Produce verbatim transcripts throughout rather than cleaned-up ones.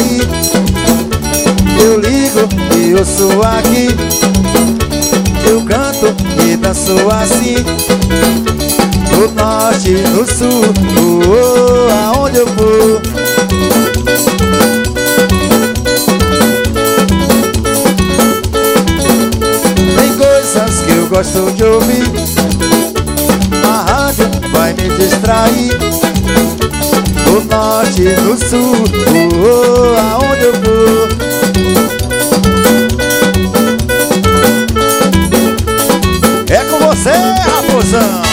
sair. Eu ligo e ouço aqui, eu canto e danço assim. No norte, no sul, oh, oh, aonde eu for. Tem coisas que eu gosto de ouvir, a rádio vai me distrair. No norte, no sul, oh, oh, aonde eu for. É com você, raposão!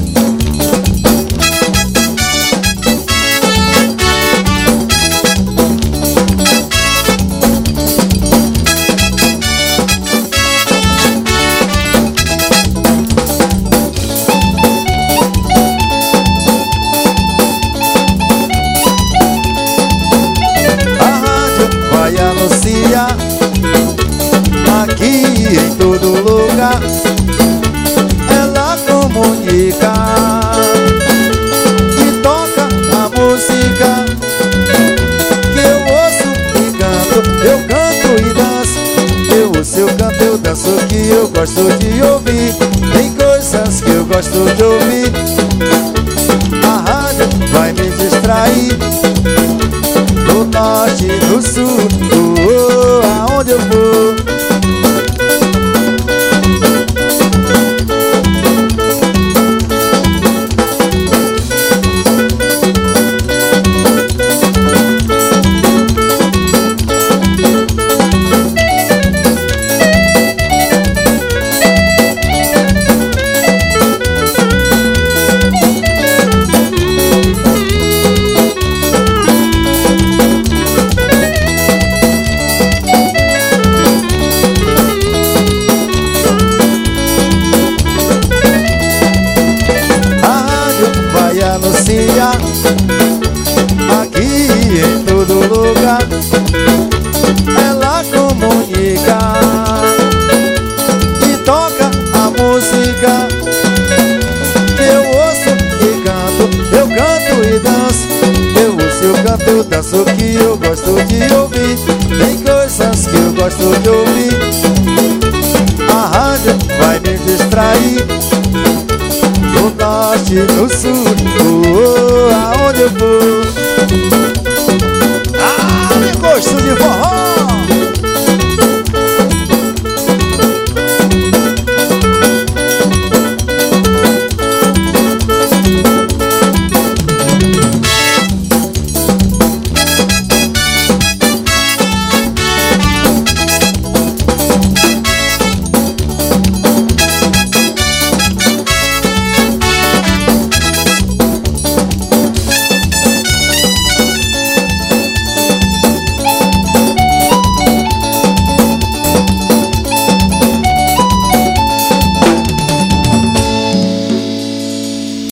Aqui em todo lugar ela comunica e toca a música que eu ouço e canto. Eu canto e danço, eu ouço, eu canto, eu danço, que eu gosto de ouvir. Tem coisas que eu gosto de ouvir, a rádio vai me distrair. No norte, no sul, oh, oh, aonde eu vou. Anuncia aqui em todo lugar ela comunica e toca a música que eu ouço e canto. Eu canto e danço, eu ouço, eu canto, eu danço, que eu gosto de ouvir. Tem coisas que eu gosto de ouvir, a rádio vai me distrair. No norte, no sul, oh, oh, aonde eu vou.